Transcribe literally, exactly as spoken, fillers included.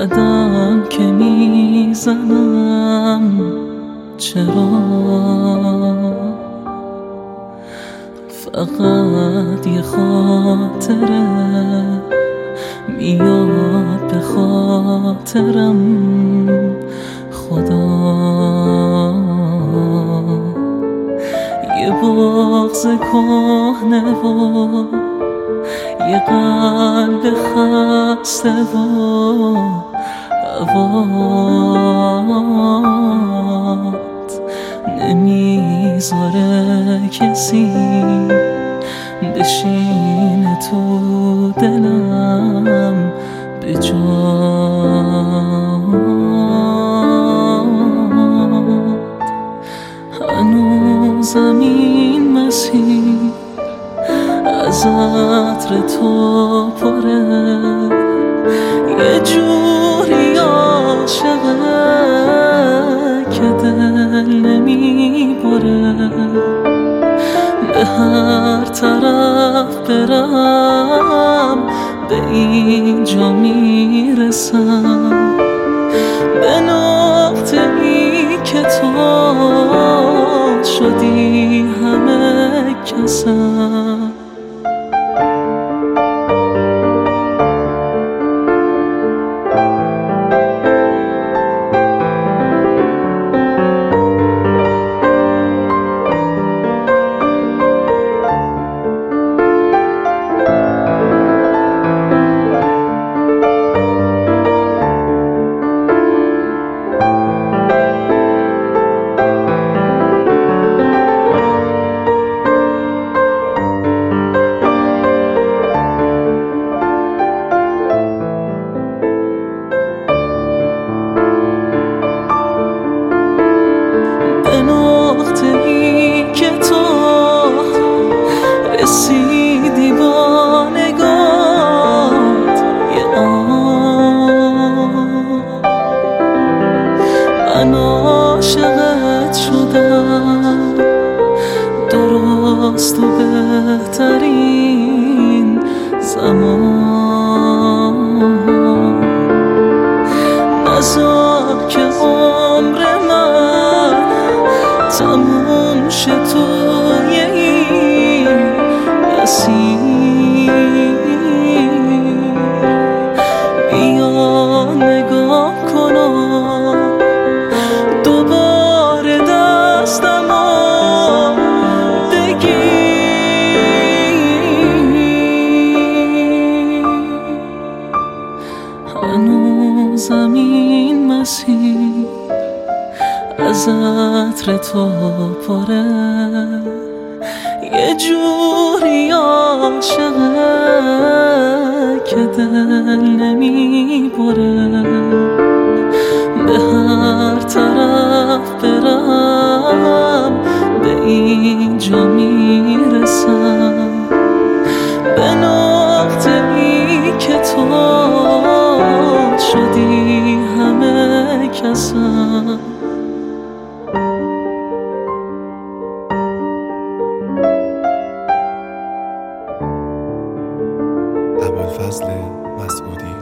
قدم که میزنم چرا فقط یه خاطره میاد به خاطرم خدا. یه بغض کهنه و یه قلب خسته و هوات نمیذاره کسی بشینه تو دلم به جات. هنوزم این مسیر از عطر تو پره، یه جوری عاشقه که دل نمیبره. به هر طرف برم به اینجا میرسم، به نقطه ای که تو شدی همه کسم. رسیدی با نگات یه آن، من عاشقت شدم درست و بهترین زمان. نذار که عمر من تموم شه توی این بیا نگاه کن و دوباره دستمو بگیر. هنوزم این مسیر از عطر تو پره، یه جوری عاشقه که دل نمیبره. به هر طرف برم به اینجا میرسم، به نقطه ای که تو شدی همه کسم. ابوالفضل مسعودی